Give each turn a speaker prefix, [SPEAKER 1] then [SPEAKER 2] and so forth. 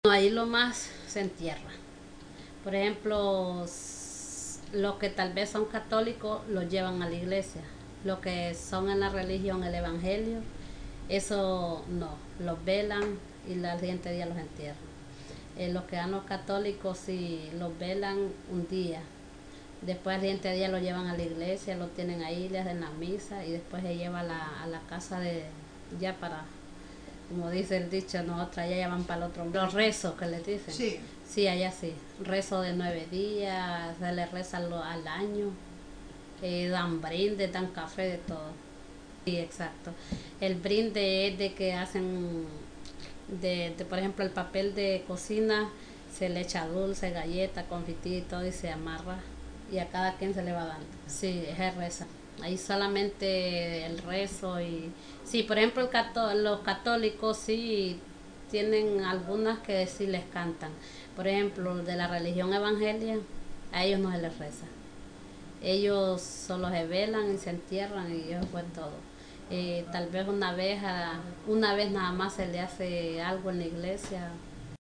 [SPEAKER 1] Ahí lo más se entierra. Por ejemplo, los que tal vez son católicos los llevan a la iglesia. Los que son en la religión, el evangelio, eso no, los velan y la siguiente día los entierran. Los que dan los católicos sí los velan un día. Después al siguiente día lo llevan a la iglesia, lo tienen ahí, le hacen la misa y después se lleva a la casa de ya para, como dice el dicho, nosotras ya van para el otro. Los rezos que les dicen.
[SPEAKER 2] Sí.
[SPEAKER 1] Sí, allá sí. Rezo de 9 días, se les reza al año. Dan brinde, dan café, de todo. Sí, exacto. El brinde es de que hacen, por ejemplo, el papel de cocina, se le echa dulce, galleta, confití y todo y se amarra y a cada quien se le va dando. Sí, es el reza. Ahí solamente el rezo y... Sí, por ejemplo, los católicos sí tienen algunas que sí les cantan. Por ejemplo, de la religión evangelia, a ellos no se les reza. Ellos solo se velan y se entierran y eso fue todo. Tal vez una vez nada más se le hace algo en la iglesia,